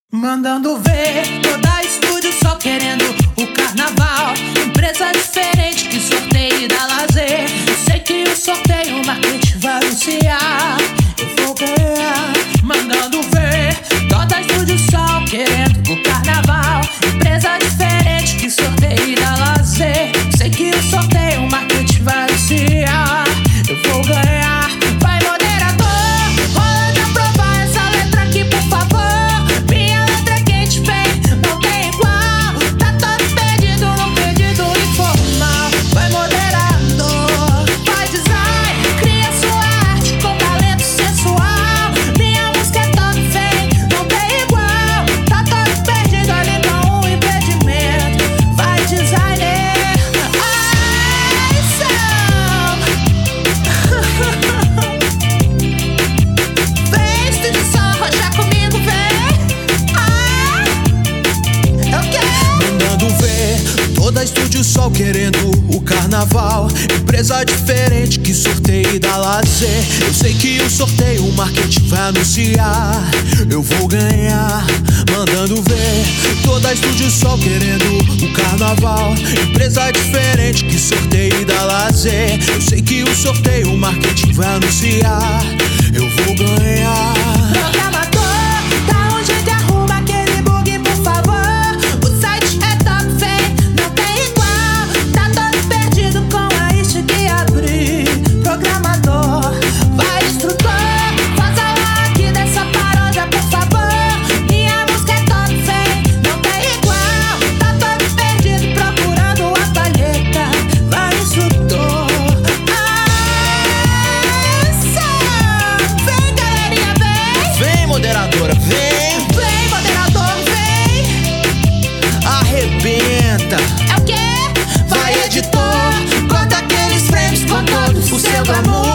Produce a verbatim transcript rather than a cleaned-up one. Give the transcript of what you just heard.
Mandando ver, toda estúdio só querendo o carnaval. Empresa diferente que sorteio e dá lazer. Eu sei que o sorteio o marketing vai anunciar. Eu vou ganhar. Mandando ver, toda estúdio só querendo o carnaval. Empresa diferente que sorteio e dá lazer. Eu sei que o sorteio o marketing vai anunciar. Eu vou ganhar. Vai moderador, rola de aprovar essa letra aqui por favor. Toda estúdio sol querendo o carnaval. Empresa diferente que sorteio e dá lazer. Eu sei que o sorteio o marketing vai anunciar. Eu vou ganhar, mandando ver. Toda estúdio sol querendo o carnaval. Empresa diferente que sorteio e dá lazer. Eu sei que o sorteio o marketing vai anunciar. Eu vou ganhar. Programador, dá um jeito e arruma aquele bug, por favor. O site é top, feio, não tem igual. Tá todo perdido com a isca que abri. Programador, vai instrutor, faz aula aqui dessa paródia, por favor. Minha música é top, feio, não tem igual. Tá todo perdido procurando a palheta. Vai instrutor. Moderadora, vem! Vem, moderador, vem! Arrebenta! É o quê? Vai, editor! Corta aqueles frames com todos o seu glamour.